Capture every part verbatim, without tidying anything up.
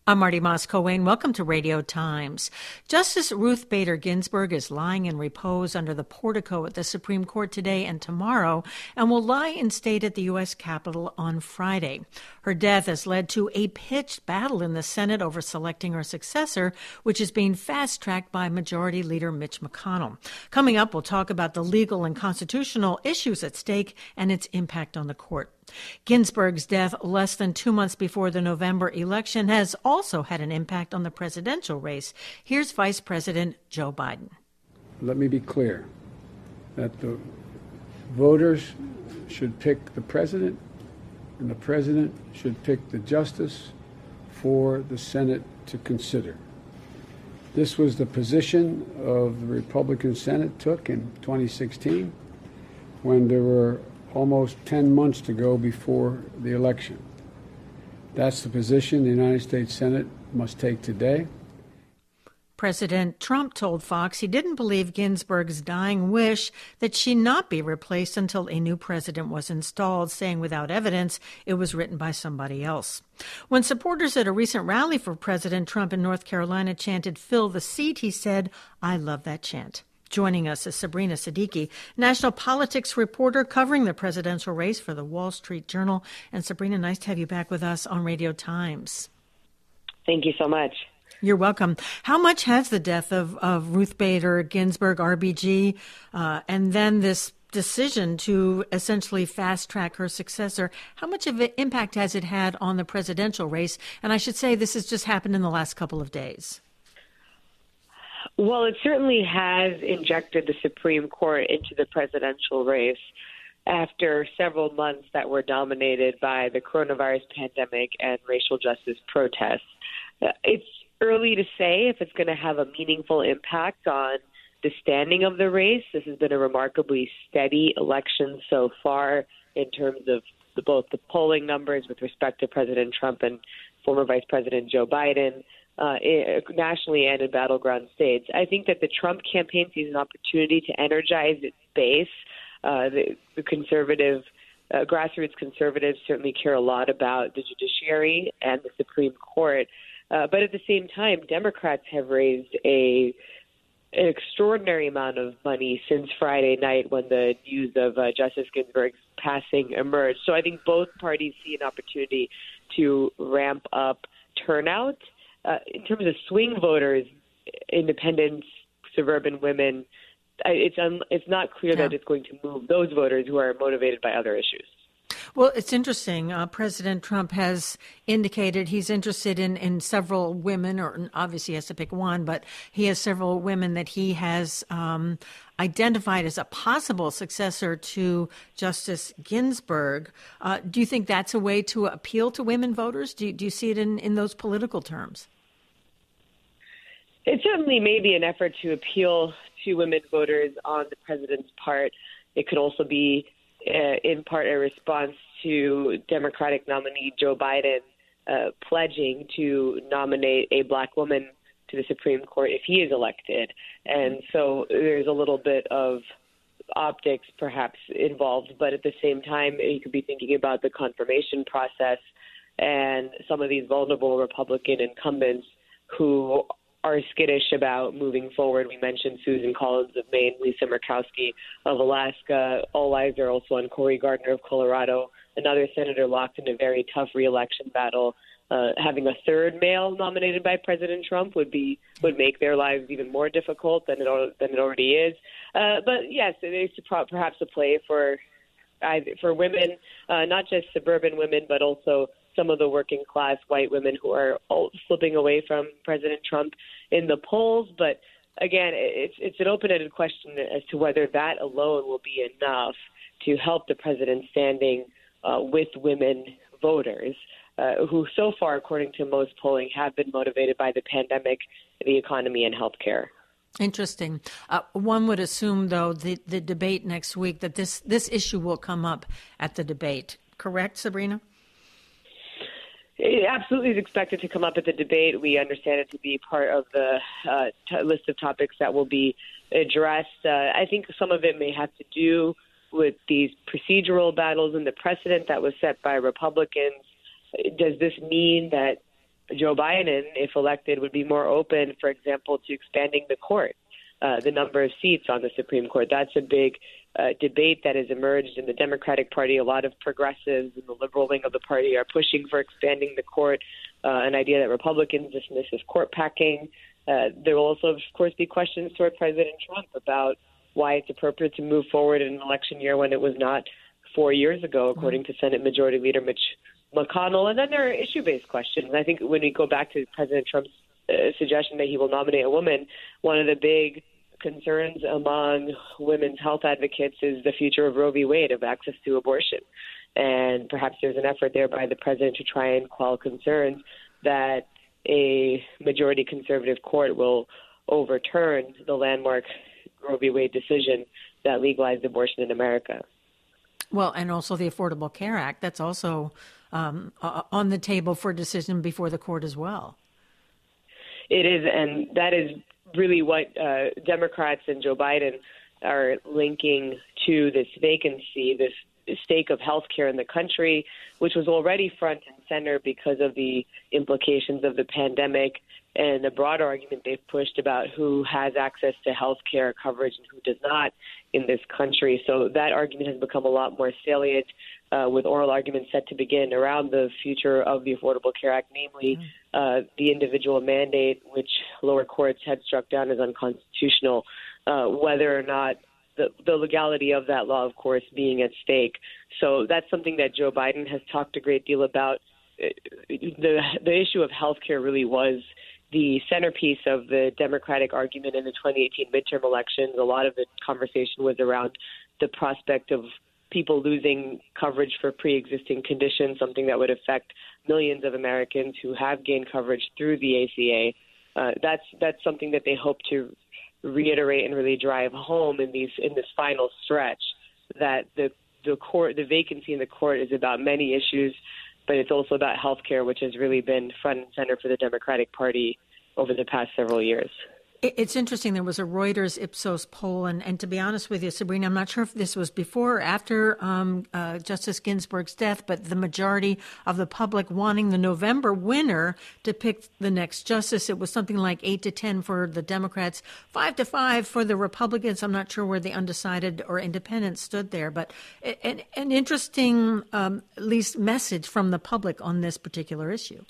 I'm Marty Moss-Coane. Welcome to Radio Times. Justice Ruth Bader Ginsburg is lying in repose under the portico at the Supreme Court today and tomorrow and will lie in state at the U S Capitol on Friday. Her death has led to a pitched battle in the Senate over selecting her successor, which is being fast-tracked by Majority Leader Mitch McConnell. Coming up, we'll talk about the legal and constitutional issues at stake and its impact on the court. Ginsburg's death less than two months before the November election has also had an impact on the presidential race. Here's Vice President Joe Biden. Let me be clear that the voters should pick the president, and the president should pick the justice for the Senate to consider. This was the position of the Republican Senate took in twenty sixteen when there were almost ten months to go before the election. That's the position the United States Senate must take today. President Trump told Fox he didn't believe Ginsburg's dying wish that she not be replaced until a new president was installed, saying without evidence it was written by somebody else. When supporters at a recent rally for President Trump in North Carolina chanted, "Fill the seat," he said, "I love that chant." Joining us is Sabrina Siddiqui, national politics reporter covering the presidential race for the Wall Street Journal. And Sabrina, nice to have you back with us on Radio Times. Thank you so much. You're welcome. How much has the death of, of Ruth Bader Ginsburg, R B G, uh, and then this decision to essentially fast-track her successor, how much of an impact has it had on the presidential race? And I should say this has just happened in the last couple of days. Well, it certainly has injected the Supreme Court into the presidential race after several months that were dominated by the coronavirus pandemic and racial justice protests. It's early to say if it's going to have a meaningful impact on the standing of the race. This has been a remarkably steady election so far in terms of the, both the polling numbers with respect to President Trump and former Vice President Joe Biden, uh, nationally and in battleground states. I think that the Trump campaign sees an opportunity to energize its base. Uh, the, the conservative, uh, grassroots conservatives certainly care a lot about the judiciary and the Supreme Court. Uh, but at the same time, Democrats have raised a an extraordinary amount of money since Friday night when the news of uh, Justice Ginsburg's passing emerged. So I think both parties see an opportunity to ramp up turnout. Uh, in terms of swing voters, independents, suburban women, it's un- it's not clear yeah. that it's going to move those voters who are motivated by other issues. Well, it's interesting. Uh, President Trump has indicated he's interested in, in several women, or obviously he has to pick one, but he has several women that he has um, identified as a possible successor to Justice Ginsburg. Uh, do you think that's a way to appeal to women voters? Do you, do you see it in, in those political terms? It certainly may be an effort to appeal to women voters on the president's part. It could also be Uh, in part a response to Democratic nominee Joe Biden uh, pledging to nominate a black woman to the Supreme Court if he is elected. And so there's a little bit of optics perhaps involved, but at the same time, you could be thinking about the confirmation process and some of these vulnerable Republican incumbents who are skittish about moving forward. We mentioned Susan Collins of Maine, Lisa Murkowski of Alaska. All eyes are also on Cory Gardner of Colorado, another senator locked in a very tough reelection battle. Uh, having a third male nominated by President Trump would be would make their lives even more difficult than it than it already is. Uh, but yes, it is perhaps a play for for women, uh, not just suburban women, but also some of the working class white women who are all slipping away from President Trump in the polls. But again, it's it's an open-ended question as to whether that alone will be enough to help the president's standing uh, with women voters, uh, who so far, according to most polling, have been motivated by the pandemic, the economy, and health care. Interesting. Uh, one would assume, though, the, the debate next week, that this, this issue will come up at the debate. Correct, Sabrina? It absolutely is expected to come up at the debate. We understand it to be part of the uh, t- list of topics that will be addressed. Uh, I think some of it may have to do with these procedural battles and the precedent that was set by Republicans. Does this mean that Joe Biden, if elected, would be more open, for example, to expanding the court, uh, the number of seats on the Supreme Court. That's a big uh, debate that has emerged in the Democratic Party. A lot of progressives in the liberal wing of the party are pushing for expanding the court, uh, an idea that Republicans dismiss as court packing. Uh, there will also, of course, be questions toward President Trump about why it's appropriate to move forward in an election year when it was not four years ago, according to Senate Majority Leader Mitch McConnell. And then there are issue-based questions. I think when we go back to President Trump's uh, suggestion that he will nominate a woman, one of the big concerns among women's health advocates is the future of Roe v. Wade, of access to abortion. And perhaps there's an effort there by the president to try and quell concerns that a majority conservative court will overturn the landmark Roe v. Wade decision that legalized abortion in America. Well, and also the Affordable Care Act, that's also um, uh, on the table for decision before the court as well. It is, and that is really what uh, Democrats and Joe Biden are linking to this vacancy, this stake of health care in the country, which was already front and center because of the implications of the pandemic and the broader argument they've pushed about who has access to health care coverage and who does not in this country. So that argument has become a lot more salient, uh, with oral arguments set to begin around the future of the Affordable Care Act, namely uh, the individual mandate, which lower courts had struck down as unconstitutional, uh, whether or not the, the legality of that law, of course, being at stake. So that's something that Joe Biden has talked a great deal about. The, the issue of health care really was the centerpiece of the Democratic argument in the twenty eighteen midterm elections. A lot of the conversation was around the prospect of people losing coverage for pre-existing conditions, something that would affect millions of Americans who have gained coverage through the A C A. Uh, that's that's something that they hope to reiterate and really drive home in these in this final stretch. That the the court, the vacancy in the court, is about many issues, but it's also about health care, which has really been front and center for the Democratic Party over the past several years. It's interesting. There was a Reuters Ipsos poll, and, and to be honest with you, Sabrina, I'm not sure if this was before or after um, uh, Justice Ginsburg's death, but the majority of the public wanting the November winner to pick the next justice. It was something like eight to ten for the Democrats, five to five for the Republicans. I'm not sure where the undecided or independents stood there, but an, an interesting, um, at least, message from the public on this particular issue.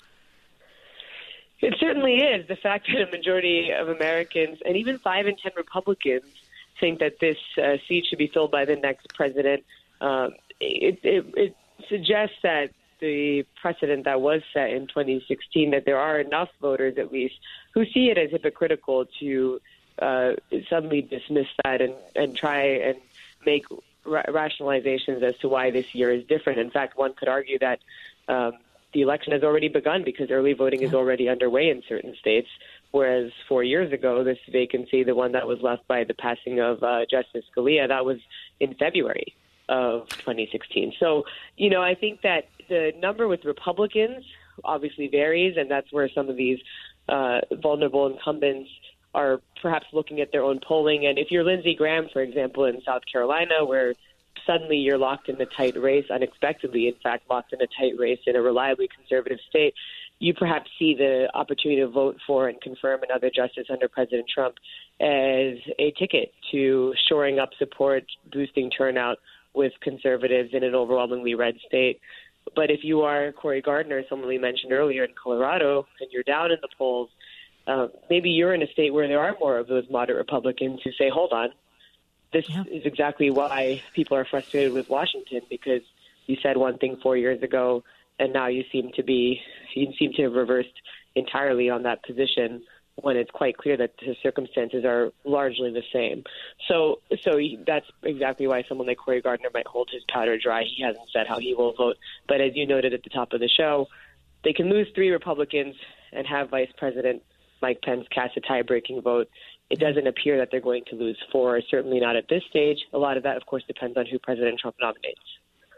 It certainly is. The fact that a majority of Americans and even five in ten Republicans think that this uh, seat should be filled by the next president, um, it, it, it suggests that the precedent that was set in twenty sixteen, that there are enough voters, at least, who see it as hypocritical to uh, suddenly dismiss that and, and try and make ra- rationalizations as to why this year is different. In fact, one could argue that um, the election has already begun because early voting is already underway in certain states, whereas four years ago, this vacancy, the one that was left by the passing of uh, Justice Scalia, that was in February of twenty sixteen. So, you know, I think that the number with Republicans obviously varies, and that's where some of these uh, vulnerable incumbents are perhaps looking at their own polling. And if you're Lindsey Graham, for example, in South Carolina, where suddenly you're locked in a tight race, unexpectedly, in fact, locked in a tight race in a reliably conservative state, you perhaps see the opportunity to vote for and confirm another justice under President Trump as a ticket to shoring up support, boosting turnout with conservatives in an overwhelmingly red state. But if you are Cory Gardner, someone we mentioned earlier in Colorado, and you're down in the polls, uh, maybe you're in a state where there are more of those moderate Republicans who say, hold on, this yeah. is exactly why people are frustrated with Washington, because you said one thing four years ago, and now you seem to be you seem to have reversed entirely on that position when it's quite clear that the circumstances are largely the same. So, so that's exactly why someone like Cory Gardner might hold his powder dry. He hasn't said how he will vote, but as you noted at the top of the show, they can lose three Republicans and have Vice President Mike Pence cast a tie-breaking vote. It doesn't appear that they're going to lose four, certainly not at this stage. A lot of that, of course, depends on who President Trump nominates.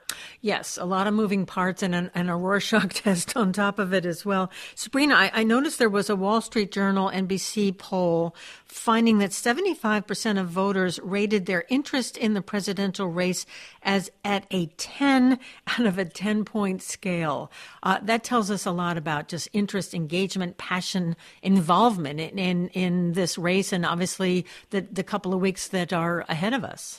Yes, a lot of moving parts and an, and a Rorschach test on top of it as well. Sabrina, I, I noticed there was a Wall Street Journal N B C poll finding that seventy-five percent of voters rated their interest in the presidential race as at a ten out of a ten-point scale. Uh, that tells us a lot about just interest, engagement, passion, involvement in, in, in this race and obviously the, the couple of weeks that are ahead of us.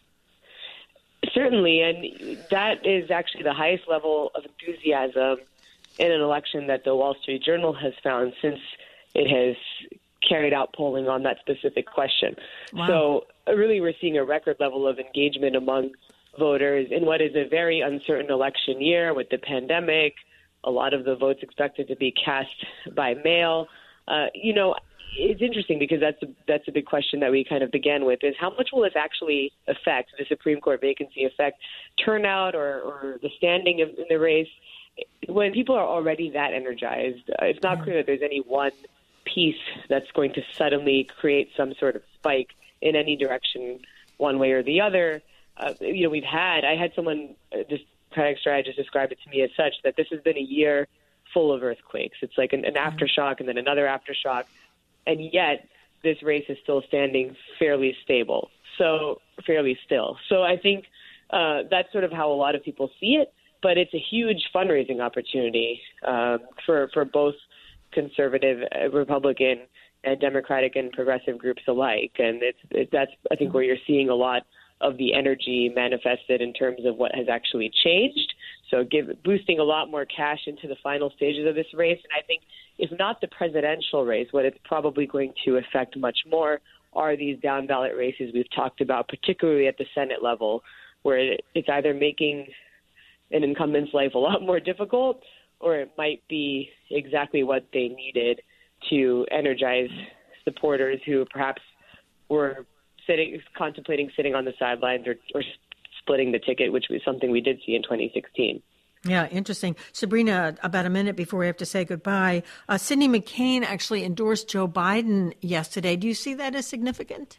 Certainly, and that is actually the highest level of enthusiasm in an election that the Wall Street Journal has found since it has carried out polling on that specific question. Wow. So really we're seeing a record level of engagement among voters in what is a very uncertain election year with the pandemic, a lot of the votes expected to be cast by mail. Uh, you know, it's interesting because that's a, that's a big question that we kind of began with is how much will this actually affect, the Supreme Court vacancy affect turnout or, or the standing of, in the race? When people are already that energized, uh, it's not clear that there's any one piece that's going to suddenly create some sort of spike in any direction one way or the other. Uh, you know, we've had, I had someone, uh, this Democratic strategist describe it to me as such, that this has been a year full of earthquakes. It's like an, an aftershock and then another aftershock. And yet, this race is still standing fairly stable, so fairly still. So I think uh, that's sort of how a lot of people see it. But it's a huge fundraising opportunity um, for for both conservative, uh, Republican, and Democratic and progressive groups alike. And it's it, that's I think where you're seeing a lot of the energy manifested in terms of what has actually changed. So give, boosting a lot more cash into the final stages of this race. And I think if not the presidential race, what it's probably going to affect much more are these down ballot races we've talked about, particularly at the Senate level, where it's either making an incumbent's life a lot more difficult or it might be exactly what they needed to energize supporters who perhaps were sitting, contemplating sitting on the sidelines or, or splitting the ticket, which was something we did see in twenty sixteen. Yeah, interesting. Sabrina, about a minute before we have to say goodbye, uh, Cindy McCain actually endorsed Joe Biden yesterday. Do you see that as significant?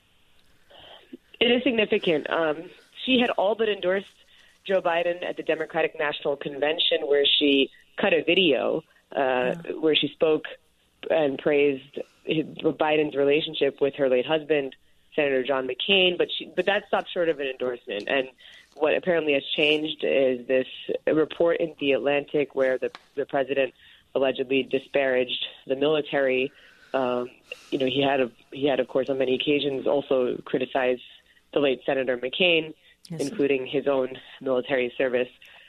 It is significant. Um, she had all but endorsed Joe Biden at the Democratic National Convention, where she cut a video uh, yeah. where she spoke and praised his, Biden's relationship with her late husband, Senator John McCain, but she, but that stopped short of an endorsement. And what apparently has changed is this report in The Atlantic where the, the president allegedly disparaged the military. Um, you know, he had, a, he had, of course, on many occasions also criticized the late Senator McCain, yes, including his own military service,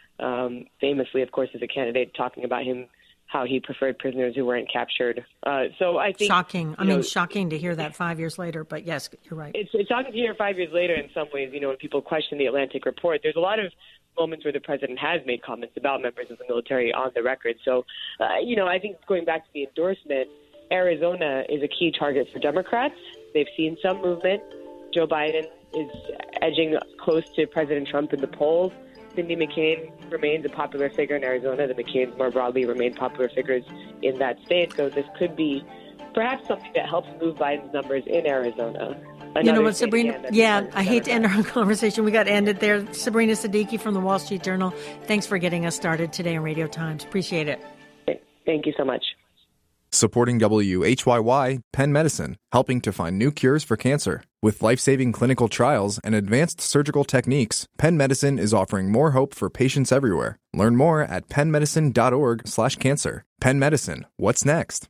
um, famously, of course, as a candidate, talking about him, how he preferred prisoners who weren't captured. Uh, so I think shocking. I mean, know, shocking to hear that five years later. But yes, you're right. It's, it's shocking to hear five years later. In some ways, you know, when people question the Atlantic report, there's a lot of moments where the president has made comments about members of the military on the record. So, uh, you know, I think going back to the endorsement, Arizona is a key target for Democrats. They've seen some movement. Joe Biden is edging close to President Trump in the polls. Cindy McCain remains a popular figure in Arizona. The McCains more broadly remain popular figures in that state. So this could be perhaps something that helps move Biden's numbers in Arizona. Another you know what, Sabrina? Again, yeah, I hate to end our conversation. We got to end it there. Sabrina Siddiqui from the Wall Street Journal. Thanks for getting us started today on Radio Times. Appreciate it. Thank you so much. Supporting W H Y Y, Penn Medicine, helping to find new cures for cancer. With life-saving clinical trials and advanced surgical techniques, Penn Medicine is offering more hope for patients everywhere. Learn more at pennmedicine.org slash cancer. Penn Medicine, what's next?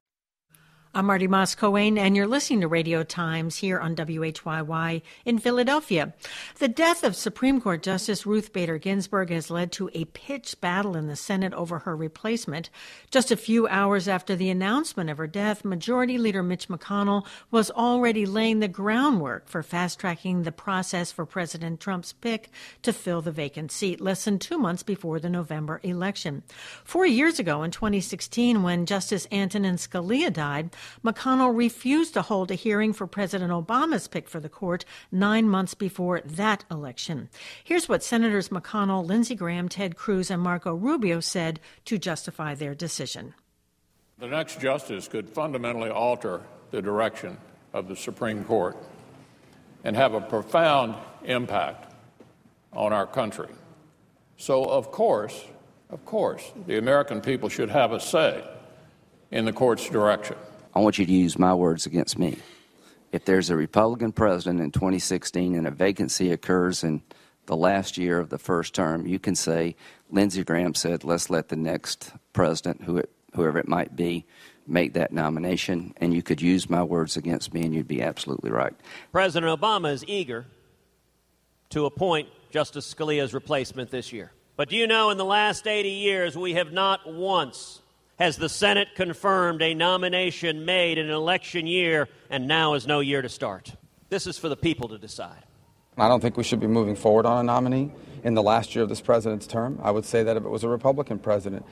I'm Marty Moss-Coane, and you're listening to Radio Times here on W H Y Y in Philadelphia. The death of Supreme Court Justice Ruth Bader Ginsburg has led to a pitched battle in the Senate over her replacement. Just a few hours after the announcement of her death, Majority Leader Mitch McConnell was already laying the groundwork for fast-tracking the process for President Trump's pick to fill the vacant seat less than two months before the November election. Four years ago, in twenty sixteen, when Justice Antonin Scalia died, McConnell refused to hold a hearing for President Obama's pick for the court nine months before that election. Here's what Senators McConnell, Lindsey Graham, Ted Cruz, and Marco Rubio said to justify their decision. The next justice could fundamentally alter the direction of the Supreme Court and have a profound impact on our country. So, of course, of course, the American people should have a say in the court's direction. I want you to use my words against me. If there's a Republican president in twenty sixteen and a vacancy occurs in the last year of the first term, you can say, Lindsey Graham said, let's let the next president, who it, whoever it might be, make that nomination, and you could use my words against me, and you'd be absolutely right. President Obama is eager to appoint Justice Scalia's replacement this year. But do you know, in the last eighty years, we have not once has the Senate confirmed a nomination made in an election year, and now is no year to start. This is for the people to decide. I don't think we should be moving forward on a nominee in the last year of this president's term. I would say that if it was a Republican president.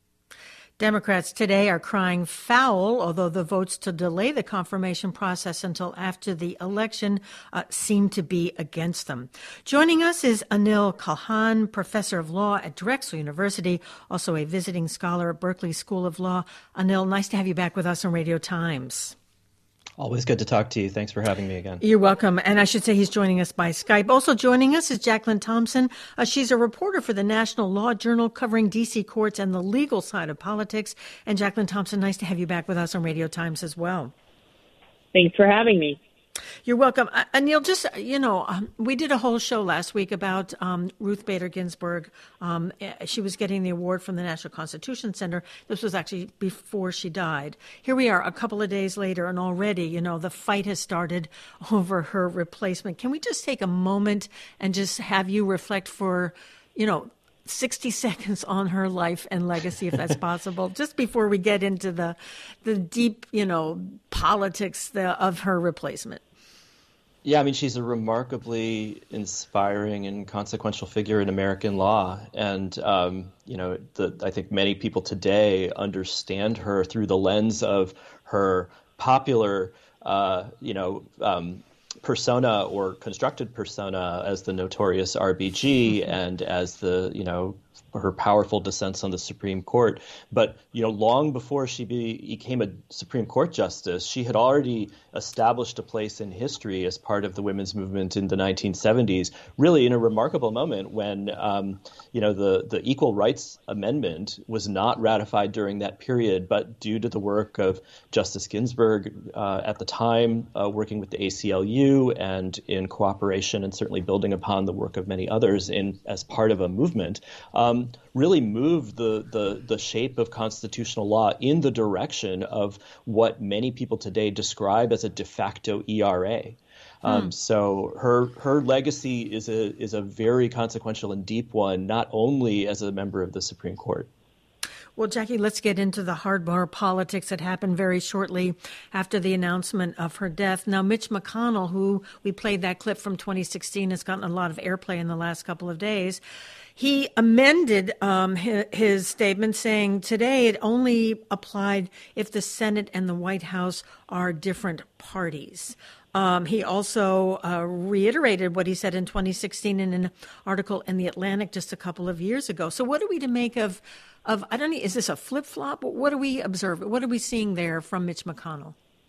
Democrats today are crying foul, although the votes to delay the confirmation process until after the election uh, seem to be against them. Joining us is Anil Kalhan, professor of law at Drexel University, also a visiting scholar at Berkeley School of Law. Anil, nice to have you back with us on Radio Times. Always good to talk to you. Thanks for having me again. You're welcome. And I should say he's joining us by Skype. Also joining us is Jacqueline Thompson. Uh, she's a reporter for the National Law Journal covering D C courts and the legal side of politics. And Jacqueline Thompson, nice to have you back with us on Radio Times as well. Thanks for having me. You're welcome. Uh, Anil, just, you know, um, we did a whole show last week about um, Ruth Bader Ginsburg. Um, she was getting the award from the National Constitution Center. This was actually before she died. Here we are a couple of days later, and already, you know, the fight has started over her replacement. Can we just take a moment and just have you reflect for, you know, sixty seconds on her life and legacy, if that's possible, just before we get into the the deep, you know, politics the, of her replacement? Yeah, I mean, she's a remarkably inspiring and consequential figure in American law. And, um, you know, the, I think many people today understand her through the lens of her popular, uh, you know, um, persona or constructed persona as the notorious R B G and as the, you know, her powerful dissents on the Supreme Court. But, you know, long before she be, became a Supreme Court justice, she had already established a place in history as part of the women's movement in the nineteen seventies, really in a remarkable moment when, um, you know, the, the Equal Rights Amendment was not ratified during that period, but due to the work of Justice Ginsburg uh, at the time, uh, working with the A C L U and in cooperation and certainly building upon the work of many others in as part of a movement, um, really moved the, the, the shape of constitutional law in the direction of what many people today describe as a de facto E R A. Um, hmm. So her her legacy is a is a very consequential and deep one, not only as a member of the Supreme Court. Well, Jackie, let's get into the hardball politics that happened very shortly after the announcement of her death. Now, Mitch McConnell, who we played that clip from twenty sixteen, has gotten a lot of airplay in the last couple of days. He amended um, his, his statement saying today it only applied if the Senate and the White House are different parties. Um, he also uh, reiterated what he said in twenty sixteen in an article in The Atlantic just a couple of years ago. So what are we to make of, of I don't know, is this a flip-flop? What are we observing? What are we seeing there from Mitch McConnell?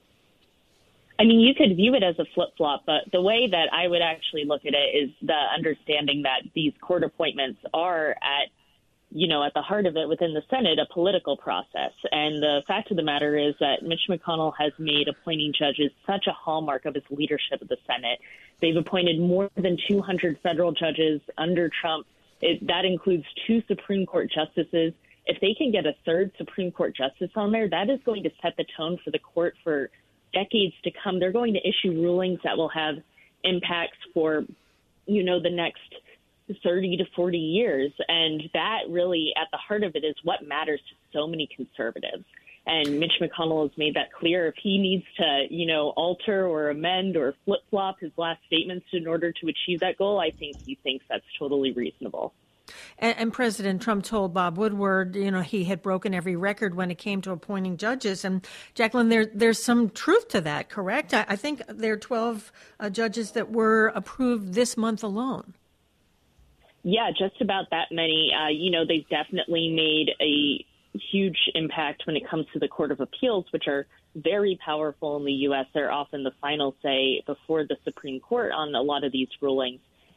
I mean, you could view it as a flip-flop, but the way that I would actually look at it is the understanding that these court appointments are at, you know, at the heart of it within the Senate, a political process. And the fact of the matter is that Mitch McConnell has made appointing judges such a hallmark of his leadership of the Senate. They've appointed more than two hundred federal judges under Trump. It, that includes two Supreme Court justices. If they can get a third Supreme Court justice on there, that is going to set the tone for the court for decades to come. They're going to issue rulings that will have impacts for, you know, the next thirty to forty years. And that really, at the heart of it, is what matters to so many conservatives. And Mitch McConnell has made that clear. If he needs to, you know, alter or amend or flip-flop his last statements in order to achieve that goal, I think he thinks that's totally reasonable. And, and President Trump told Bob Woodward, you know, he had broken every record when it came to appointing judges. And Jacqueline, there, there's some truth to that, correct? I, I think there are twelve uh, judges that were approved this month alone. Yeah, just about that many. Uh, you know, they've definitely made a huge impact when it comes to the Court of Appeals, which are very powerful in the U S. They're often the final say before the Supreme Court on a lot of these rulings.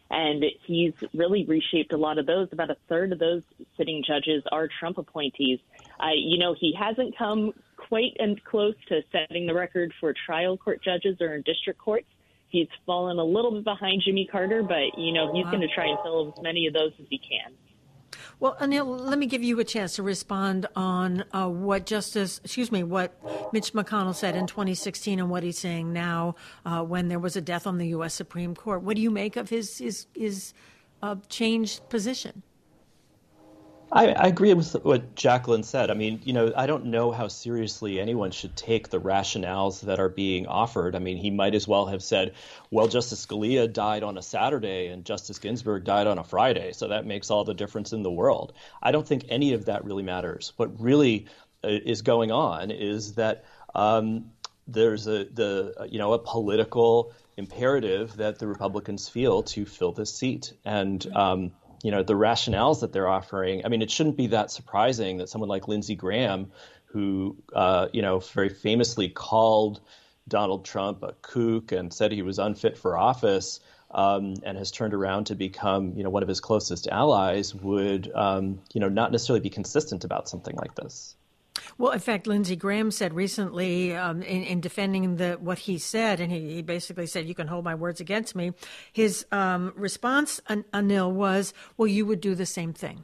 And he's really reshaped a lot of those. About a third of those sitting judges are Trump appointees. Uh, you know, he hasn't come quite and close to setting the record for trial court judges or in district courts. He's fallen a little bit behind Jimmy Carter, but, you know, he's wow. going to try and fill as many of those as he can. Well, Anil, let me give you a chance to respond on uh, what Justice, excuse me, what Mitch McConnell said in twenty sixteen and what he's saying now uh, when there was a death on the U S Supreme Court. What do you make of his his, his uh, changed position? I, I agree with what Jacqueline said. I mean, you know, I don't know how seriously anyone should take the rationales that are being offered. I mean, he might as well have said, well, Justice Scalia died on a Saturday and Justice Ginsburg died on a Friday, so that makes all the difference in the world. I don't think any of that really matters. What really uh, is going on is that um, there's a the you know a political imperative that the Republicans feel to fill this seat, and um, you know, the rationales that they're offering. I mean, it shouldn't be that surprising that someone like Lindsey Graham, who, uh, you know, very famously called Donald Trump a kook and said he was unfit for office, um, and has turned around to become, you know, one of his closest allies, would, um, you know, not necessarily be consistent about something like this. Well, in fact, Lindsey Graham said recently um, in, in defending the what he said, and he, he basically said, you can hold my words against me. His um, response, An- Anil, was, well, you would do the same thing.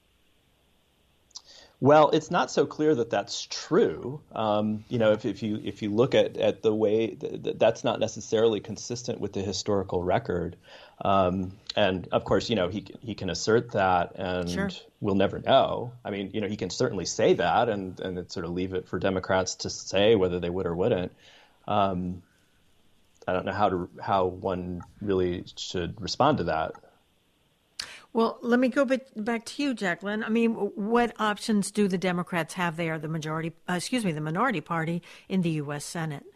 Well, it's not so clear that that's true. Um, you know, if, if you if you look at, at the way th- th- that's not necessarily consistent with the historical record. Um, and of course, you know, he he can assert that, and sure. we'll never know. I mean, you know, he can certainly say that, and and it sort of leave it for Democrats to say whether they would or wouldn't. Um, I don't know how to how one really should respond to that. Well, let me go back to you, Jacqueline. I mean, what options do the Democrats have? They are the majority, uh, excuse me, the minority party in the U S Senate.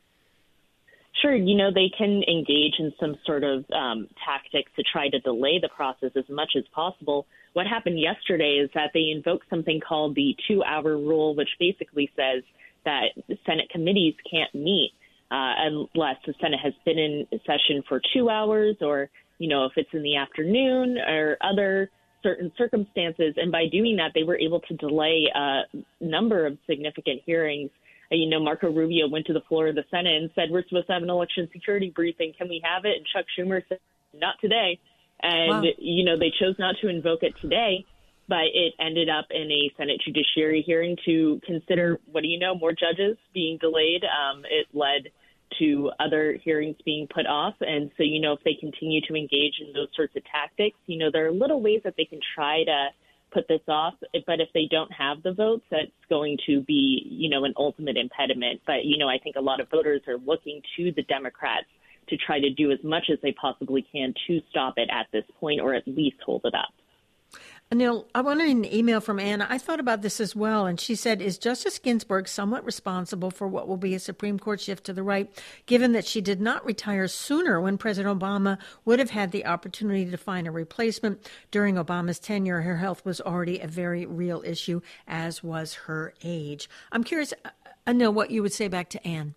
Sure. You know, they can engage in some sort of um, tactics to try to delay the process as much as possible. What happened yesterday is that they invoked something called the two-hour rule, which basically says that Senate committees can't meet uh, unless the Senate has been in session for two hours or you know, if it's in the afternoon or other certain circumstances. And by doing that, they were able to delay a number of significant hearings. Uh, you know, Marco Rubio went to the floor of the Senate and said, we're supposed to have an election security briefing. Can we have it? And Chuck Schumer said, not today. And, wow. you know, they chose not to invoke it today, but it ended up in a Senate judiciary hearing to consider, what do you know, more judges being delayed. Um, it led to other hearings being put off. And so, you know, if they continue to engage in those sorts of tactics, you know, there are little ways that they can try to put this off. But if they don't have the votes, that's going to be, you know, an ultimate impediment. But, you know, I think a lot of voters are looking to the Democrats to try to do as much as they possibly can to stop it at this point, or at least hold it up. Anil, I wanted an email from Anna. I thought about this as well, and she said, is Justice Ginsburg somewhat responsible for what will be a Supreme Court shift to the right, given that she did not retire sooner when President Obama would have had the opportunity to find a replacement? During Obama's tenure, her health was already a very real issue, as was her age. I'm curious, Anil, what you would say back to Anne.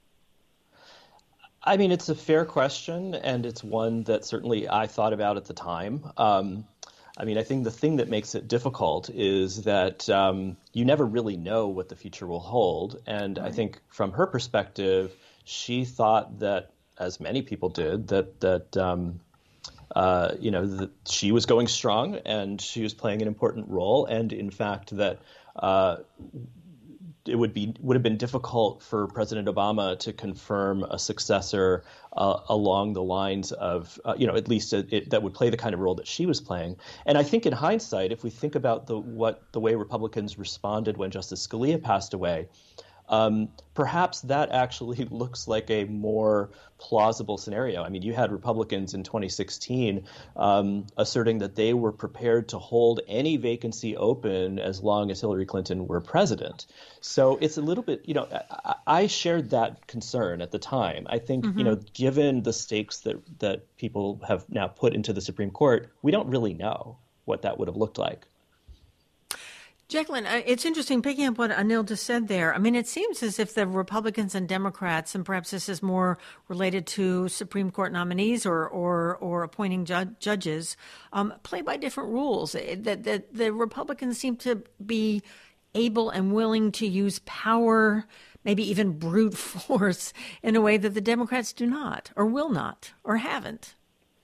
I mean, it's a fair question, and it's one that certainly I thought about at the time. Um, I mean, I think the thing that makes it difficult is that um, you never really know what the future will hold. And right. I think from her perspective, she thought that, as many people did, that that um, uh, you know that she was going strong and she was playing an important role. And in fact, that uh, it would be would have been difficult for President Obama to confirm a successor uh, along the lines of, uh, you know, at least a, it, that would play the kind of role that she was playing. And I think in hindsight, if we think about the what the way Republicans responded when Justice Scalia passed away, um, perhaps that actually looks like a more plausible scenario. I mean, you had Republicans in twenty sixteen um, asserting that they were prepared to hold any vacancy open as long as Hillary Clinton were president. So it's a little bit, you know, I, I shared that concern at the time. I think, mm-hmm. you know, given the stakes that, that people have now put into the Supreme Court, we don't really know what that would have looked like. Jacqueline, it's interesting picking up what Anil just said there. I mean, it seems as if the Republicans and Democrats, and perhaps this is more related to Supreme Court nominees or or, or appointing ju- judges, um, play by different rules. That the, the Republicans seem to be able and willing to use power, maybe even brute force, in a way that the Democrats do not, or will not, or haven't.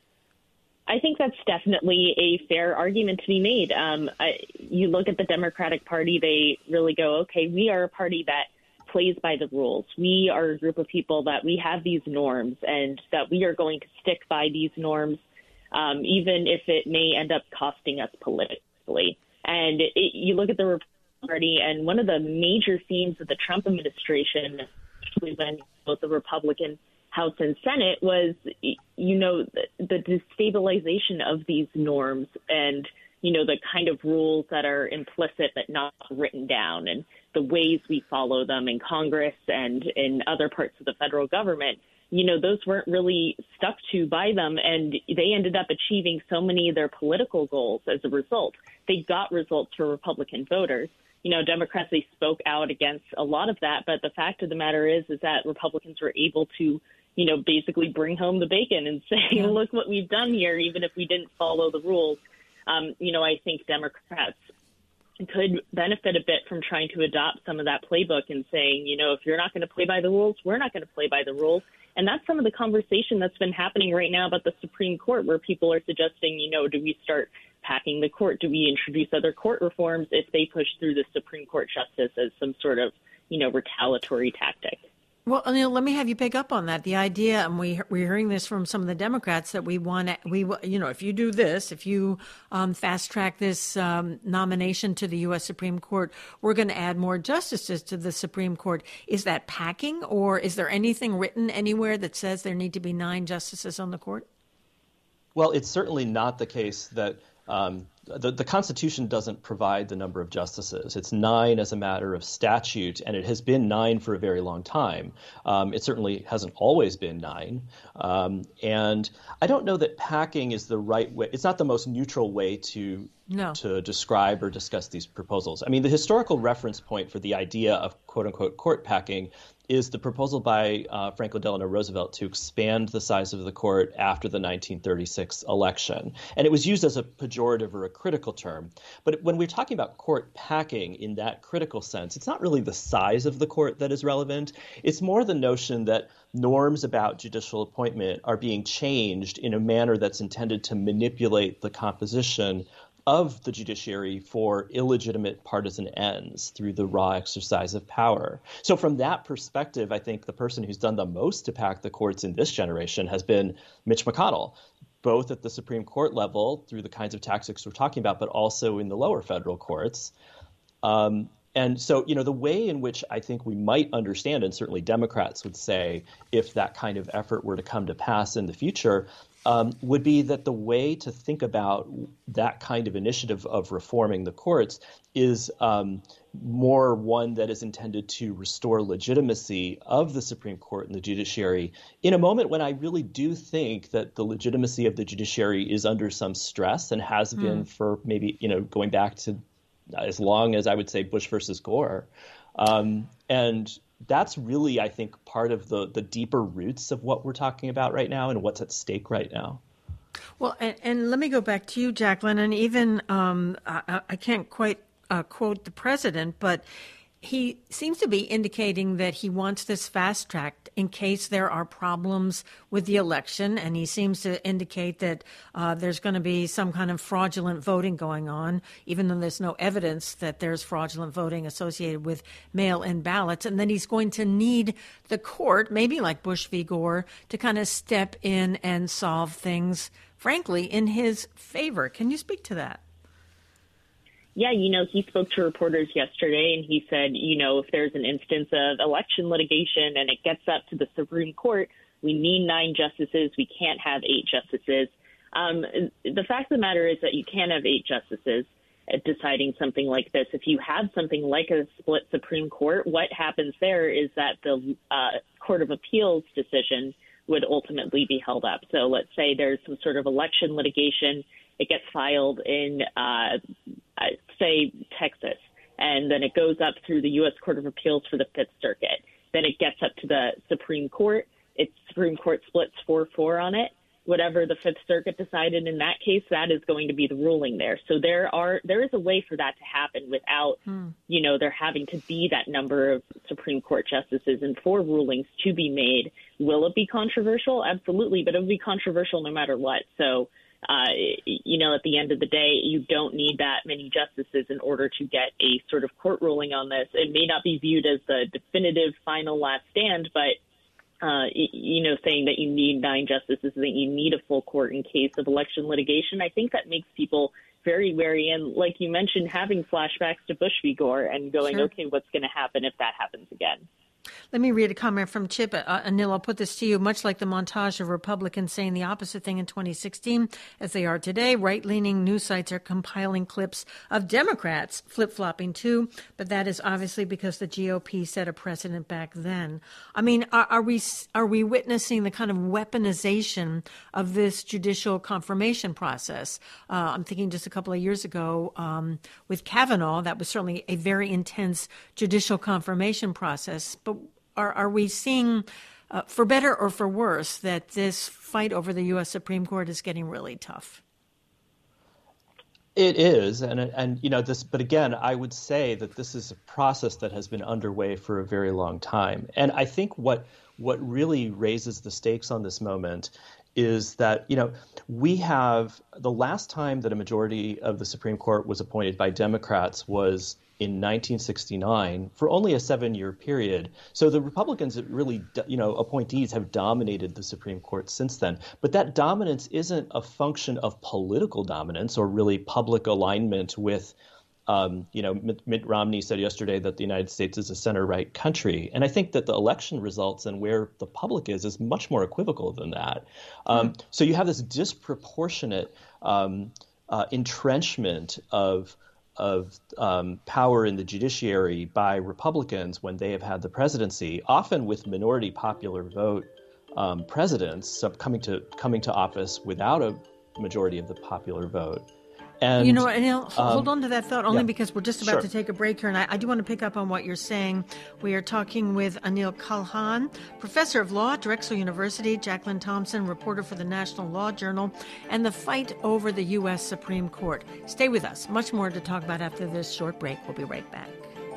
I think that's definitely a fair argument to be made. Um, I, you look at the Democratic Party, they really go, okay, we are a party that plays by the rules. We are a group of people that we have these norms and that we are going to stick by these norms, um, even if it may end up costing us politically. And it, it, you look at the Republican Party, and one of the major themes of the Trump administration, especially when both the Republican House and Senate, was, you know, the, the destabilization of these norms and, you know, the kind of rules that are implicit but not written down, and the ways we follow them in Congress and in other parts of the federal government. You know, those weren't really stuck to by them, and they ended up achieving so many of their political goals as a result. They got results for Republican voters. You know, Democrats, they spoke out against a lot of that, but the fact of the matter is, is that Republicans were able to, you know, basically bring home the bacon and say, yeah. look what we've done here, even if we didn't follow the rules. Um, you know, I think Democrats could benefit a bit from trying to adopt some of that playbook and saying, you know, if you're not going to play by the rules, we're not going to play by the rules. And that's some of the conversation that's been happening right now about the Supreme Court, where people are suggesting, you know, do we start packing the court? Do we introduce other court reforms if they push through the Supreme Court justice as some sort of, you know, retaliatory tactic? Well, Anil, let me have you pick up on that. The idea, and we, we're hearing this from some of the Democrats, that we want to, we, you know, if you do this, if you um, fast track this um, nomination to the U S Supreme Court, we're going to add more justices to the Supreme Court. Is that packing, or is there anything written anywhere that says there need to be nine justices on the court? Well, it's certainly not the case that um, the, the Constitution doesn't provide the number of justices. It's nine as a matter of statute, and it has been nine for a very long time. Um, it certainly hasn't always been nine. Um, and I don't know that packing is the right way. It's not the most neutral way to No. to describe or discuss these proposals. I mean, the historical reference point for the idea of quote-unquote court packing is the proposal by uh, Franklin Delano Roosevelt to expand the size of the court after the nineteen thirty-six election. And it was used as a pejorative or a critical term. But when we're talking about court packing in that critical sense, it's not really the size of the court that is relevant. It's more the notion that norms about judicial appointment are being changed in a manner that's intended to manipulate the composition of the judiciary for illegitimate partisan ends through the raw exercise of power. So from that perspective, I think the person who's done the most to pack the courts in this generation has been Mitch McConnell, both at the Supreme Court level through the kinds of tactics we're talking about, but also in the lower federal courts. Um, and so, you know, the way in which I think we might understand, and certainly Democrats would say, if that kind of effort were to come to pass in the future, Um, would be that the way to think about that kind of initiative of reforming the courts is um, more one that is intended to restore legitimacy of the Supreme Court and the judiciary in a moment when I really do think that the legitimacy of the judiciary is under some stress and has mm. been for maybe, you know, going back to as long as I would say Bush versus Gore. Um, and That's really, I think, part of the, the deeper roots of what we're talking about right now and what's at stake right now. Well, and, and let me go back to you, Jacqueline. And even um, I, I can't quite uh, quote the president, but he seems to be indicating that he wants this fast-tracked in case there are problems with the election, and he seems to indicate that uh, there's going to be some kind of fraudulent voting going on, even though there's no evidence that there's fraudulent voting associated with mail-in ballots, and then he's going to need the court, maybe like Bush v. Gore, to kind of step in and solve things, frankly, in his favor. Can you speak to that? Yeah, you know, he spoke to reporters yesterday and he said, you know, if there's an instance of election litigation and it gets up to the Supreme Court, we need nine justices. We can't have eight justices. Um, the fact of the matter is that you can't have eight justices at deciding something like this. If you have something like a split Supreme Court, what happens there is that the uh, Court of Appeals decision would ultimately be held up. So let's say there's some sort of election litigation. It gets filed in, uh, say, Texas. and then it goes up through the U S Court of Appeals for the Fifth Circuit. Then it gets up to the Supreme Court. Its Supreme Court splits four four on it. Whatever the Fifth Circuit decided in that case, that is going to be the ruling there. So there are there is a way for that to happen without, hmm. you know, there having to be that number of Supreme Court justices and for rulings to be made. Will it be controversial? Absolutely, but it will be controversial no matter what. So, uh, you know, at the end of the day, you don't need that many justices in order to get a sort of court ruling on this. It may not be viewed as the definitive final last stand, but Uh, you know, saying that you need nine justices, that you need a full court in case of election litigation, I think that makes people very wary. And like you mentioned, having flashbacks to Bush v. Gore and going, sure. okay, what's going to happen if that happens again? Let me read a comment from Chip. Uh, Anil, I'll put this to you. Much like the montage of Republicans saying the opposite thing in twenty sixteen, as they are today, right-leaning news sites are compiling clips of Democrats flip-flopping too. But that is obviously because the G O P set a precedent back then. I mean, are, are we are we witnessing the kind of weaponization of this judicial confirmation process? Uh, I'm thinking just a couple of years ago um, with Kavanaugh, that was certainly a very intense judicial confirmation process. But Are, are we seeing, uh, for better or for worse, that this fight over the U S Supreme Court is getting really tough? It is, and and you know this. But again, I would say that this is a process that has been underway for a very long time. And I think what what really raises the stakes on this moment is that, you know, we have the last time that a majority of the Supreme Court was appointed by Democrats was in nineteen sixty-nine for only a seven-year period. So the Republicans really, you know, appointees have dominated the Supreme Court since then. But that dominance isn't a function of political dominance or really public alignment with, um, you know, Mitt, Mitt Romney said yesterday that the United States is a center-right country. And I think that the election results and where the public is is much more equivocal than that. Um, mm-hmm. So you have this disproportionate um, uh, entrenchment of of um, power in the judiciary by Republicans when they have had the presidency, often with minority popular vote um, presidents coming to coming to office without a majority of the popular vote. And, you know, Anil, hold um, on to that thought only yeah, because we're just about sure. to take a break here. And I, I do want to pick up on what you're saying. We are talking with Anil Kalhan, professor of law at Drexel University, Jacqueline Thompson, reporter for the National Law Journal, and the fight over the U S Supreme Court. Stay with us. Much more to talk about after this short break. We'll be right back.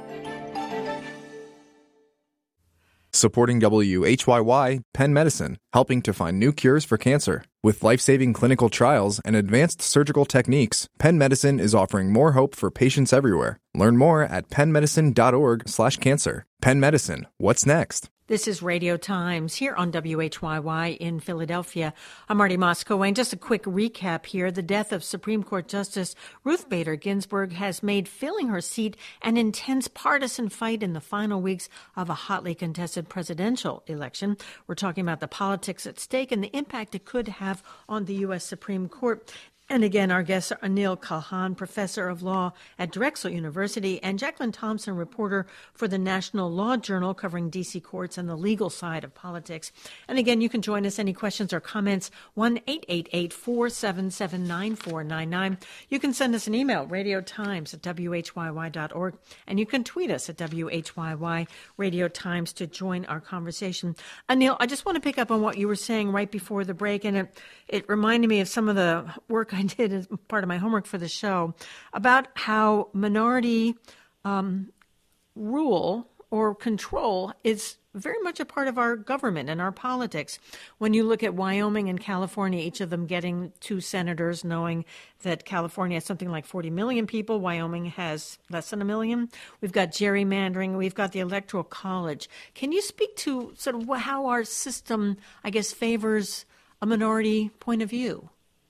Supporting W H Y Y, Penn Medicine, helping to find new cures for cancer. With life-saving clinical trials and advanced surgical techniques, Penn Medicine is offering more hope for patients everywhere. Learn more at pennmedicine.org slash cancer. Penn Medicine, what's next? This is Radio Times here on W H Y Y in Philadelphia. I'm Marty Moskoway. And just a quick recap here. The death of Supreme Court Justice Ruth Bader Ginsburg has made filling her seat an intense partisan fight in the final weeks of a hotly contested presidential election. We're talking about the politics at stake and the impact it could have on the U S Supreme Court. And again, our guests are Anil Kalhan, professor of law at Drexel University, and Jacqueline Thompson, reporter for the National Law Journal, covering D C courts and the legal side of politics. And again, you can join us. Any questions or comments, one eight eight eight, four seven seven, nine four nine nine. You can send us an email, radiotimes at W H Y Y dot org, and you can tweet us at W H Y Y Radio Times to join our conversation. Anil, I just want to pick up on what you were saying right before the break, and it, it reminded me of some of the work I did as part of my homework for the show about how minority um, rule or control is very much a part of our government and our politics. When you look at Wyoming and California, each of them getting two senators, knowing that California has something like forty million people, Wyoming has less than a million. We've got gerrymandering. We've got the Electoral College. Can you speak to sort of how our system, I guess, favors a minority point of view?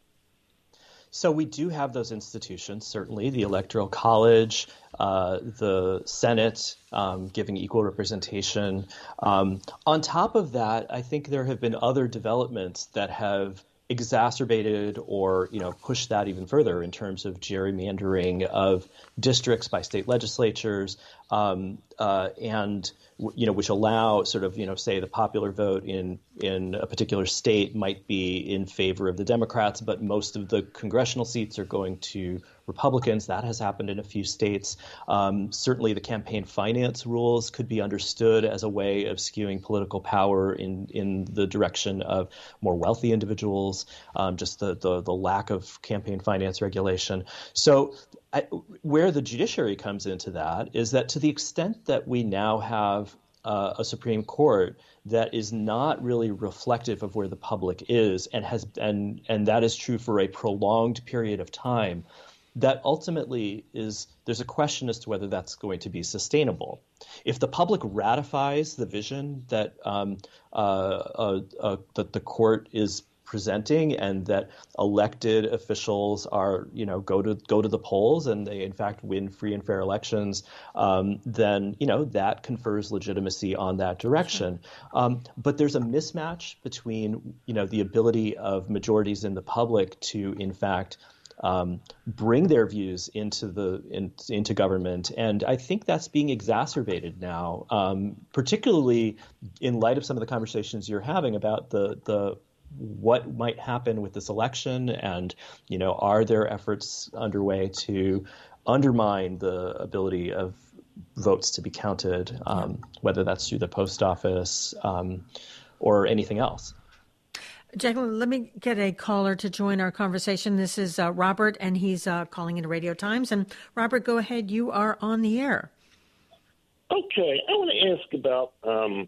So we do have those institutions, certainly, the Electoral College, uh, the Senate, um, giving equal representation. Um, on top of that, I think there have been other developments that have exacerbated or, you know, pushed that even further in terms of gerrymandering of districts by state legislatures, um, uh, and you know, which allow sort of, you know, say the popular vote in in a particular state might be in favor of the Democrats, but most of the congressional seats are going to Republicans. That has happened in a few states. Um, certainly the campaign finance rules could be understood as a way of skewing political power in, in the direction of more wealthy individuals, um, just the, the, the lack of campaign finance regulation. So I, where the judiciary comes into that is that to the extent that we now have uh, a Supreme Court that is not really reflective of where the public is and has and and that is true for a prolonged period of time, that ultimately is there's a question as to whether that's going to be sustainable. If the public ratifies the vision that um, uh, uh, uh, that the court is presenting and that elected officials are, you know, go to go to the polls and they in fact win free and fair elections, um, then, you know, that confers legitimacy on that direction. Um, but there's a mismatch between, you know, the ability of majorities in the public to, in fact, um, bring their views into the in, into government, and I think that's being exacerbated now, um, particularly in light of some of the conversations you're having about the the what might happen with this election, and, you know, are there efforts underway to undermine the ability of votes to be counted, um, whether that's through the post office um, or anything else? Jacqueline, let me get a caller to join our conversation. This is uh, Robert, and he's uh, calling into Radio Times. And Robert, go ahead. You are on the air. Okay. I want to ask about um,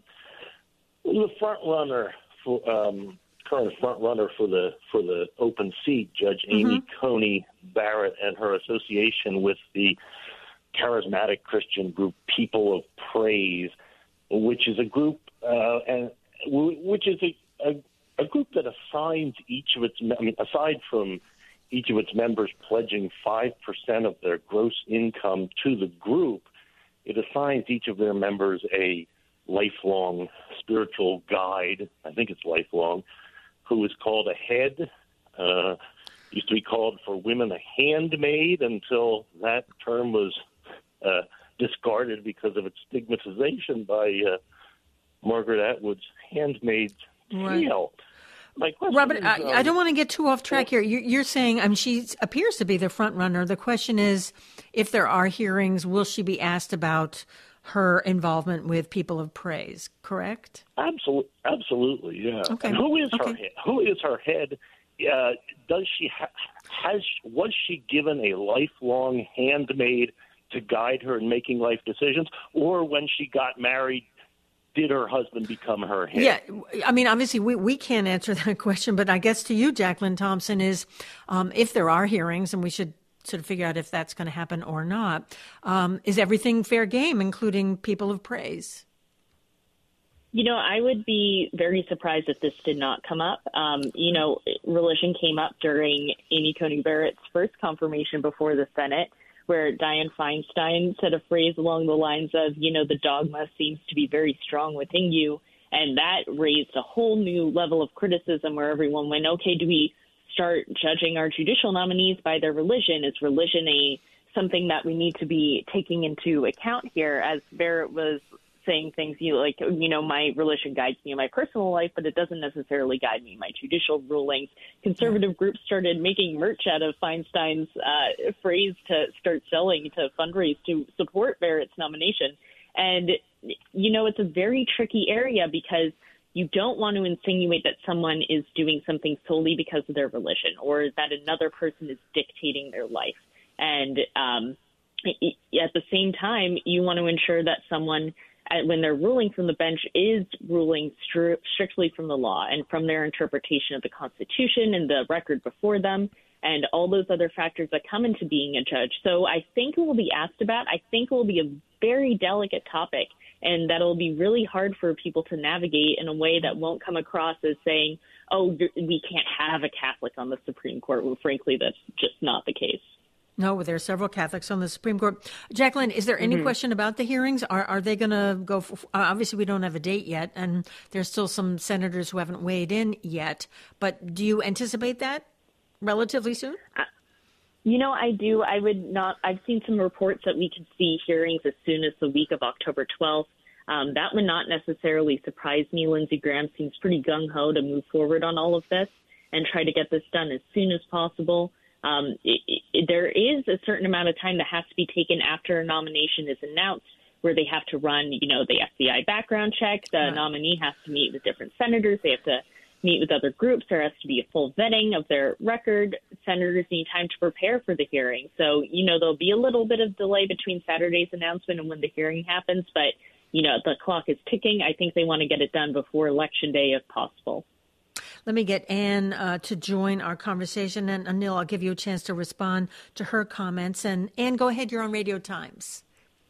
the front runner for um, current front runner for the for the open seat, Judge Amy mm-hmm. Coney Barrett, and her association with the charismatic Christian group People of Praise, which is a group uh, and which is a, a a group that assigns each of its I mean, aside from each of its members pledging five percent of their gross income to the group, it assigns each of their members a lifelong spiritual guide. I think it's lifelong. Who is called a head, uh, used to be called for women a handmaid until that term was uh, discarded because of its stigmatization by uh, Margaret Atwood's Handmaid's Tale. Right. Robert, is, um, I, I don't want to get too off track here. You, you're saying, I mean, she appears to be the front runner. The question is, if there are hearings, will she be asked about her involvement with People of Praise, correct? Absolutely, absolutely, yeah. Okay. And who is okay. her head? Who is her head? Uh, does she ha- has was she given a lifelong handmaid to guide her in making life decisions, or when she got married, did her husband become her head? Yeah, I mean, obviously, we, we can't answer that question, but I guess to you, Jacqueline Thompson, is um, if there are hearings, and we should sort of figure out if that's going to happen or not. Um, is everything fair game, including People of Praise? You know, I would be very surprised if this did not come up. Um, you know, religion came up during Amy Coney Barrett's first confirmation before the Senate, where Dianne Feinstein said a phrase along the lines of, you know, the dogma seems to be very strong within you. And that raised a whole new level of criticism where everyone went, okay, do we start judging our judicial nominees by their religion? Is religion a something that we need to be taking into account here? As Barrett was saying things, you know, like, you know, my religion guides me in my personal life, but it doesn't necessarily guide me in my judicial rulings. Conservative groups started making merch out of Feinstein's uh, phrase to start selling to fundraise to support Barrett's nomination. And, you know, it's a very tricky area because you don't want to insinuate that someone is doing something solely because of their religion or that another person is dictating their life. And um, at the same time, you want to ensure that someone, when they're ruling from the bench, is ruling stri- strictly from the law and from their interpretation of the Constitution and the record before them and all those other factors that come into being a judge. So I think it will be asked about. I think it will be a very delicate topic, and that will be really hard for people to navigate in a way that won't come across as saying, oh, we can't have a Catholic on the Supreme Court. Well, frankly, that's just not the case. No, there are several Catholics on the Supreme Court. Jacqueline, is there any mm-hmm. question about the hearings? Are are they going to go for, obviously we don't have a date yet, and there's still some senators who haven't weighed in yet, but do you anticipate that relatively soon? Uh, you know, I do. I would not. I've seen some reports that we could see hearings as soon as the week of October twelfth. Um, that would not necessarily surprise me. Lindsey Graham seems pretty gung-ho to move forward on all of this and try to get this done as soon as possible. Um, it, it, there is a certain amount of time that has to be taken after a nomination is announced, where they have to run, you know, the F B I background check. The right. nominee has to meet with different senators. They have to meet with other groups. There has to be a full vetting of their record. Senators need time to prepare for the hearing. So, you know, there'll be a little bit of delay between Saturday's announcement and when the hearing happens. But, you know, the clock is ticking. I think they want to get it done before Election Day if possible. Let me get Ann uh, to join our conversation. And Anil, I'll give you a chance to respond to her comments. And Ann, go ahead. You're on Radio Times.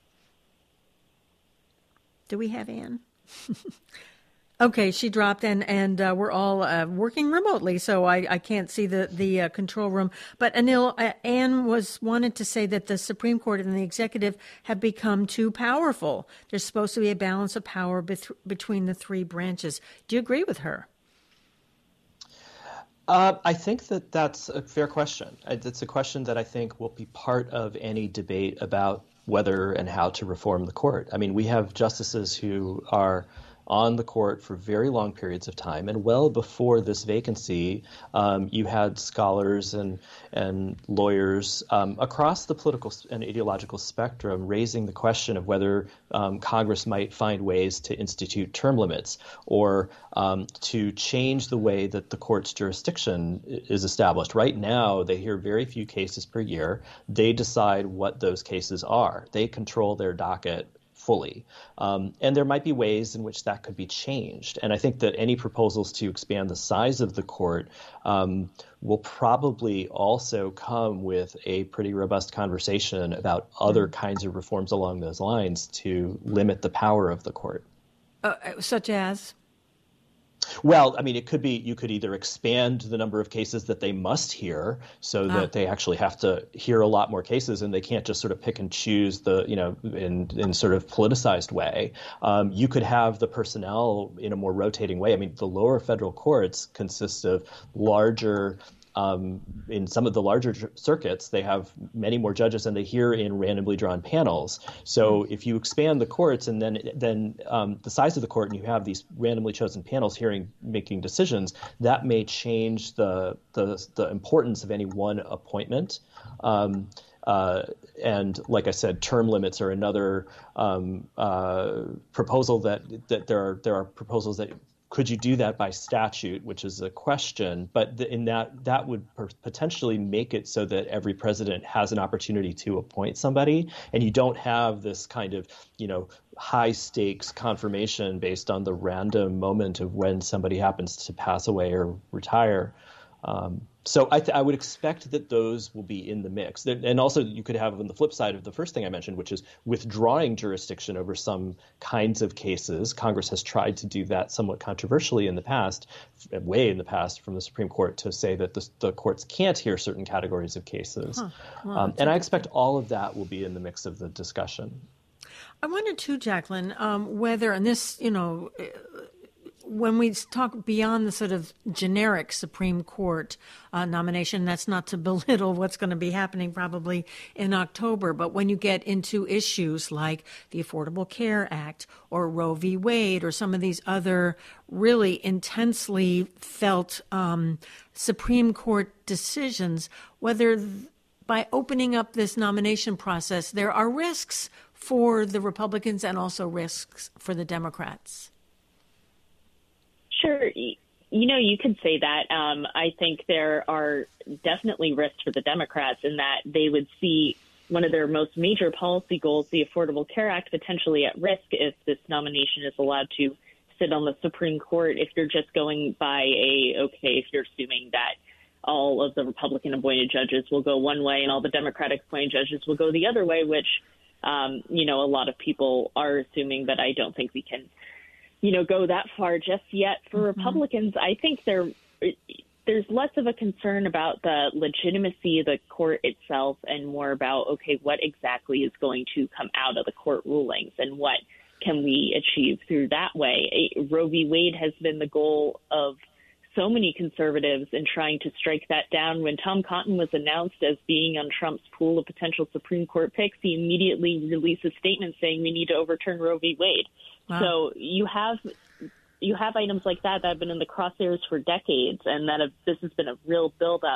Do we have Ann? Okay, she dropped, and and uh, we're all uh, working remotely, so I, I can't see the the uh, control room. But Anil, uh, Ann was wanted to say that the Supreme Court and the executive have become too powerful. There's supposed to be a balance of power beth- between the three branches. Do you agree with her? Uh, I think that that's a fair question. It's a question that I think will be part of any debate about whether and how to reform the court. I mean, we have justices who are on the court for very long periods of time. And well before this vacancy, um, you had scholars and and lawyers um, across the political and ideological spectrum raising the question of whether um, Congress might find ways to institute term limits or um, to change the way that the court's jurisdiction is established. Right now, they hear very few cases per year. They decide what those cases are. They control their docket fully. Um, and there might be ways in which that could be changed. And I think that any proposals to expand the size of the court um, will probably also come with a pretty robust conversation about other kinds of reforms along those lines to limit the power of the court. Uh, such as? Well, I mean, it could be you could either expand the number of cases that they must hear so ah. that they actually have to hear a lot more cases and they can't just sort of pick and choose the, you know, in, in sort of politicized way. Um, you could have the personnel in a more rotating way. I mean, the lower federal courts consist of larger Um, in some of the larger circuits, they have many more judges and they hear in randomly drawn panels. So if you expand the courts and then then um, the size of the court and you have these randomly chosen panels hearing, making decisions, that may change the the, the importance of any one appointment. Um, uh, and like I said, term limits are another um, uh, proposal that that there are there are proposals that. Could you do that by statute, which is a question, but the, in that that would per- potentially make it so that every president has an opportunity to appoint somebody, and you don't have this kind of, you know, high stakes confirmation based on the random moment of when somebody happens to pass away or retire. Um, so I, th- I would expect that those will be in the mix. And also you could have on the flip side of the first thing I mentioned, which is withdrawing jurisdiction over some kinds of cases. Congress has tried to do that somewhat controversially in the past, way in the past from the Supreme Court to say that the, the courts can't hear certain categories of cases. Huh. Well, um, and I expect all of that will be in the mix of the discussion. I wonder too, Jacqueline, um, whether, and this, you know, when we talk beyond the sort of generic Supreme Court uh, nomination, that's not to belittle what's going to be happening probably in October, but when you get into issues like the Affordable Care Act or Roe v. Wade or some of these other really intensely felt um, Supreme Court decisions, whether th- by opening up this nomination process, there are risks for the Republicans and also risks for the Democrats. Sure. You know, you could say that. Um, I think there are definitely risks for the Democrats in that they would see one of their most major policy goals, the Affordable Care Act, potentially at risk if this nomination is allowed to sit on the Supreme Court. If you're just going by a, okay, if you're assuming that all of the Republican appointed judges will go one way and all the Democratic appointed judges will go the other way, which, um, you know, a lot of people are assuming, but I don't think we can you know, go that far just yet. For mm-hmm. Republicans, I think there there's less of a concern about the legitimacy of the court itself and more about, okay, what exactly is going to come out of the court rulings and what can we achieve through that way. Roe v. Wade has been the goal of so many conservatives in trying to strike that down. When Tom Cotton was announced as being on Trump's pool of potential Supreme Court picks, he immediately released a statement saying we need to overturn Roe v. Wade. Wow. So you have you have items like that that have been in the crosshairs for decades, and that have, this has been a real buildup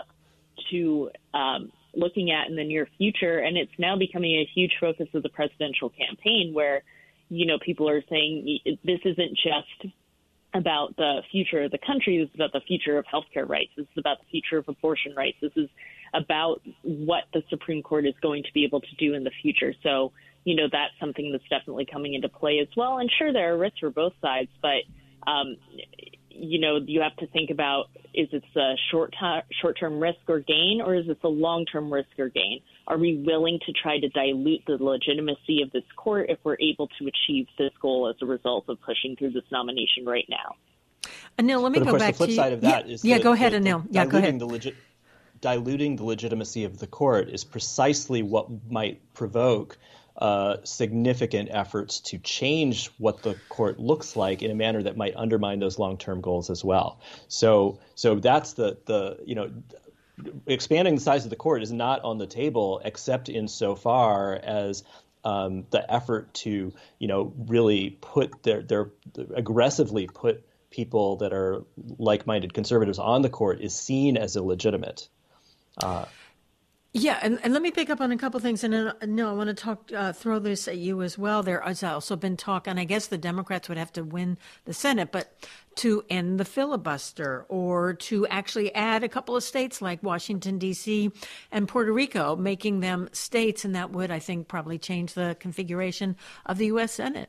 to um, looking at in the near future. And it's now becoming a huge focus of the presidential campaign where, you know, people are saying this isn't just about the future of the country. This is about the future of healthcare rights. This is about the future of abortion rights. This is about what the Supreme Court is going to be able to do in the future. So, you know, that's something that's definitely coming into play as well. And sure, there are risks for both sides, but, um, you know, you have to think about, is it a short t- short-term risk or gain, or is it a long-term risk or gain? Are we willing to try to dilute the legitimacy of this court if we're able to achieve this goal as a result of pushing through this nomination right now? Anil, let me but of go course, back the flip to side of that yeah, is yeah the, go ahead, the, Anil. The yeah, go ahead. The legi- diluting the legitimacy of the court is precisely what might provoke uh, significant efforts to change what the court looks like in a manner that might undermine those long-term goals as well. So, so that's the the you know. expanding the size of the court is not on the table, except insofar as um, the effort to, you know, really put their, their aggressively put people that are like-minded conservatives on the court is seen as illegitimate. Uh, Yeah, and, and let me pick up on a couple of things. And uh, no, I want to talk, uh, throw this at you as well. There has also been talk, and I guess the Democrats would have to win the Senate, but to end the filibuster or to actually add a couple of states like Washington, D C and Puerto Rico, making them states. And that would, I think, probably change the configuration of the U S Senate.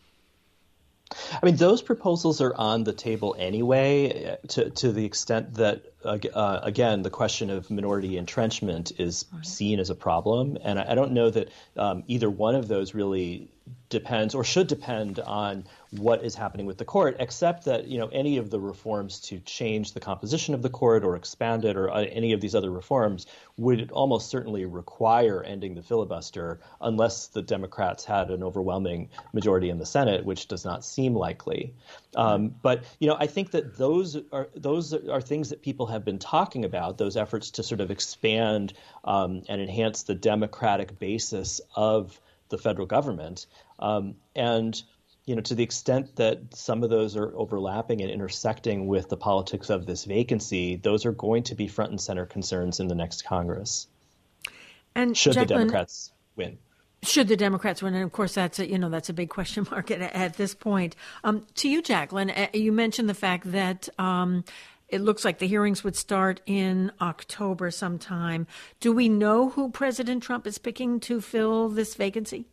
I mean, those proposals are on the table anyway, to to the extent that, uh, again, the question of minority entrenchment is right. seen as a problem. And I, I don't know that um, either one of those really depends or should depend on what is happening with the court, except that, you know, any of the reforms to change the composition of the court or expand it or uh, any of these other reforms would almost certainly require ending the filibuster unless the Democrats had an overwhelming majority in the Senate, which does not seem likely. Um, but, you know, I think that those are those are things that people have been talking about, those efforts to sort of expand um, and enhance the democratic basis of the federal government. Um, and, you know, to the extent that some of those are overlapping and intersecting with the politics of this vacancy, those are going to be front and center concerns in the next Congress. And should Jacqueline, the Democrats win? Should the Democrats win? And of course, that's a, you know, that's a big question mark at, at this point. Um, to you, Jacqueline, you mentioned the fact that um, it looks like the hearings would start in October sometime. Do we know who President Trump is picking to fill this vacancy?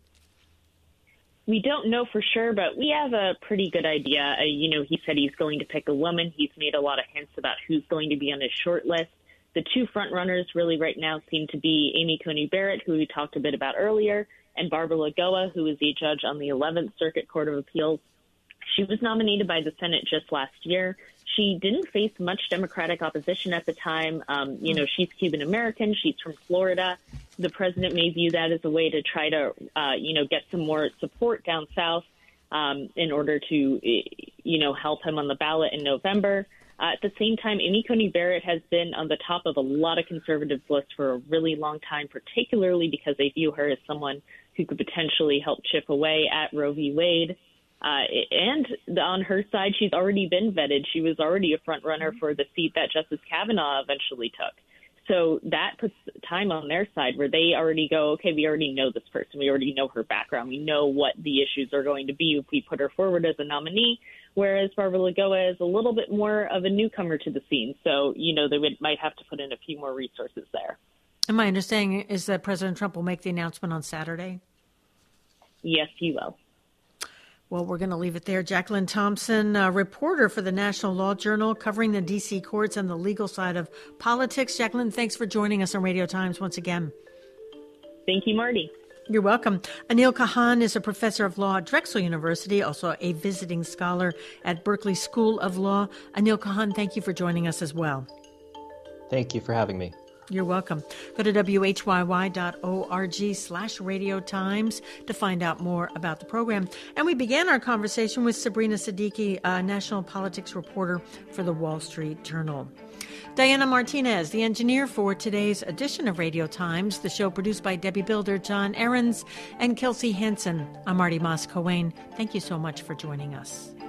We don't know for sure, but we have a pretty good idea. Uh, you know, he said he's going to pick a woman. He's made a lot of hints about who's going to be on his short list. The two front runners really right now seem to be Amy Coney Barrett, who we talked a bit about earlier, and Barbara Lagoa, who is a judge on the eleventh Circuit Court of Appeals. She was nominated by the Senate just last year. She didn't face much Democratic opposition at the time. Um, you know, she's Cuban-American. She's from Florida. The president may view that as a way to try to, uh, you know, get some more support down south um, in order to, you know, help him on the ballot in November. Uh, at the same time, Amy Coney Barrett has been on the top of a lot of conservatives' lists for a really long time, particularly because they view her as someone who could potentially help chip away at Roe v. Wade. Uh, and on her side, she's already been vetted. She was already a front runner for the seat that Justice Kavanaugh eventually took. So that puts time on their side where they already go, okay, we already know this person. We already know her background. We know what the issues are going to be if we put her forward as a nominee, whereas Barbara Lagoa is a little bit more of a newcomer to the scene. So, you know, they would, might have to put in a few more resources there. And my understanding is that President Trump will make the announcement on Saturday? Yes, he will. Well, we're going to leave it there. Jacqueline Thompson, a reporter for the National Law Journal, covering the D C courts and the legal side of politics. Jacqueline, thanks for joining us on Radio Times once again. Thank you, Marty. You're welcome. Anil Kahan is a professor of law at Drexel University, also a visiting scholar at Berkeley School of Law. Anil Kahan, thank you for joining us as well. Thank you for having me. You're welcome. Go to W H Y Y dot org slash Radio Times to find out more about the program. And we began our conversation with Sabrina Siddiqui, a national politics reporter for the Wall Street Journal. Diana Martinez, the engineer for today's edition of Radio Times, the show produced by Debbie Builder, John Ahrens, and Kelsey Hansen. I'm Marty Moss-Coane. Thank you so much for joining us.